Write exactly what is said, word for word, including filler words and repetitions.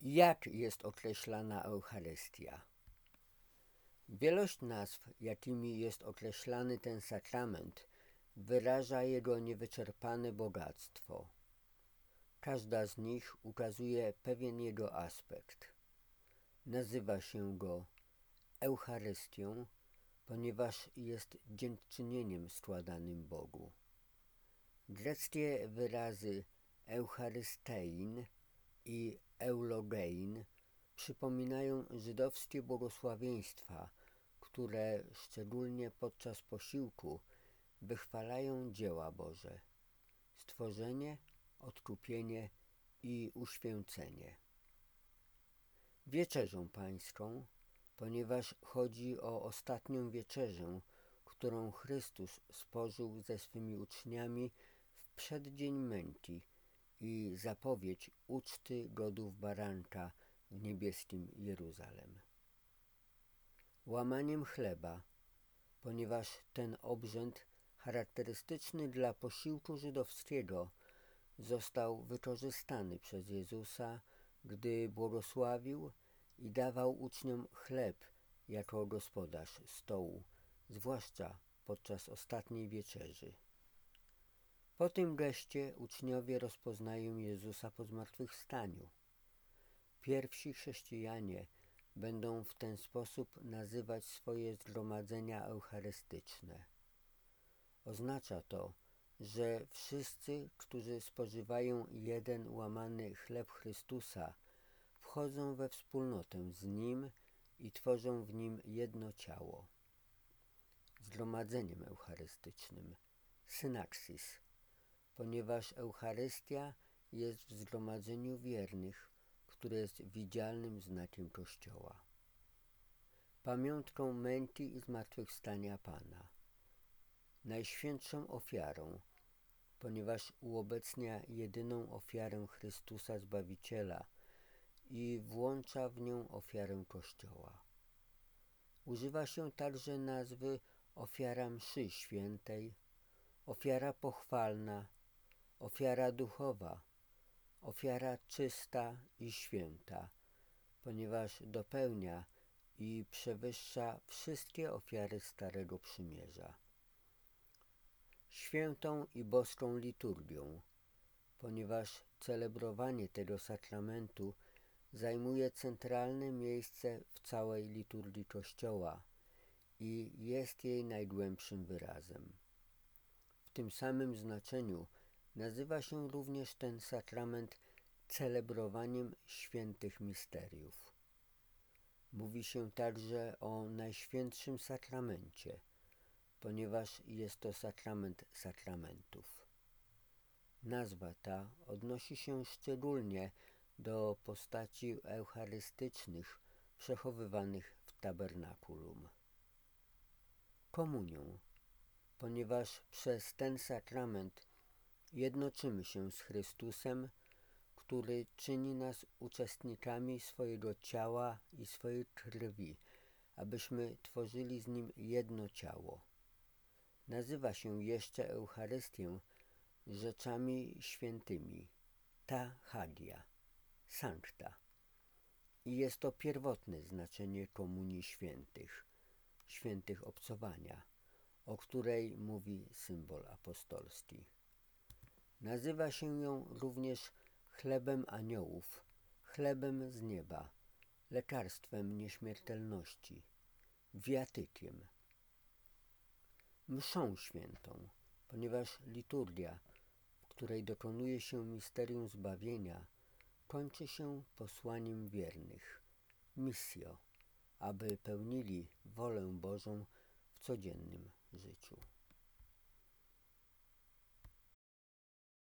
Jak jest określana Eucharystia? Wielość nazw, jakimi jest określany ten sakrament, wyraża jego niewyczerpane bogactwo. Każda z nich ukazuje pewien jego aspekt. Nazywa się go Eucharystią, ponieważ jest dziękczynieniem składanym Bogu. Greckie wyrazy Eucharystein i Eulogein przypominają żydowskie błogosławieństwa, które szczególnie podczas posiłku wychwalają dzieła Boże: stworzenie, odkupienie i uświęcenie. Wieczerzą Pańską, ponieważ chodzi o ostatnią wieczerzę, którą Chrystus spożył ze swymi uczniami w przeddzień męki i zapowiedź uczty godów baranka w niebieskim Jeruzalem. Łamaniem chleba, ponieważ ten obrzęd charakterystyczny dla posiłku żydowskiego został wykorzystany przez Jezusa, gdy błogosławił i dawał uczniom chleb jako gospodarz stołu, zwłaszcza podczas ostatniej wieczerzy. Po tym geście uczniowie rozpoznają Jezusa po zmartwychwstaniu. Pierwsi chrześcijanie będą w ten sposób nazywać swoje zgromadzenia eucharystyczne. Oznacza to, że wszyscy, którzy spożywają jeden łamany chleb Chrystusa, wchodzą we wspólnotę z Nim i tworzą w Nim jedno ciało. Zgromadzeniem eucharystycznym, synaksis, ponieważ Eucharystia jest w zgromadzeniu wiernych, które jest widzialnym znakiem Kościoła. Pamiątką męki i zmartwychwstania Pana. Najświętszą ofiarą, ponieważ uobecnia jedyną ofiarę Chrystusa Zbawiciela i włącza w nią ofiarę Kościoła. Używa się także nazwy ofiara mszy świętej, ofiara pochwalna, ofiara duchowa, ofiara czysta i święta, ponieważ dopełnia i przewyższa wszystkie ofiary Starego Przymierza. Świętą i boską liturgią, ponieważ celebrowanie tego sakramentu zajmuje centralne miejsce w całej liturgii Kościoła i jest jej najgłębszym wyrazem. W tym samym znaczeniu nazywa się również ten sakrament celebrowaniem świętych misteriów. Mówi się także o Najświętszym Sakramencie, ponieważ jest to sakrament sakramentów. Nazwa ta odnosi się szczególnie do postaci eucharystycznych przechowywanych w tabernakulum. Komunią, ponieważ przez ten sakrament jednoczymy się z Chrystusem, który czyni nas uczestnikami swojego ciała i swojej krwi, abyśmy tworzyli z Nim jedno ciało. Nazywa się jeszcze Eucharystię rzeczami świętymi, ta hagia, sancta. I jest to pierwotne znaczenie komunii świętych, świętych obcowania, o której mówi symbol apostolski. Nazywa się ją również chlebem aniołów, chlebem z nieba, lekarstwem nieśmiertelności, wiatykiem. Mszą świętą, ponieważ liturgia, w której dokonuje się misterium zbawienia, kończy się posłaniem wiernych, missio, aby pełnili wolę Bożą w codziennym życiu.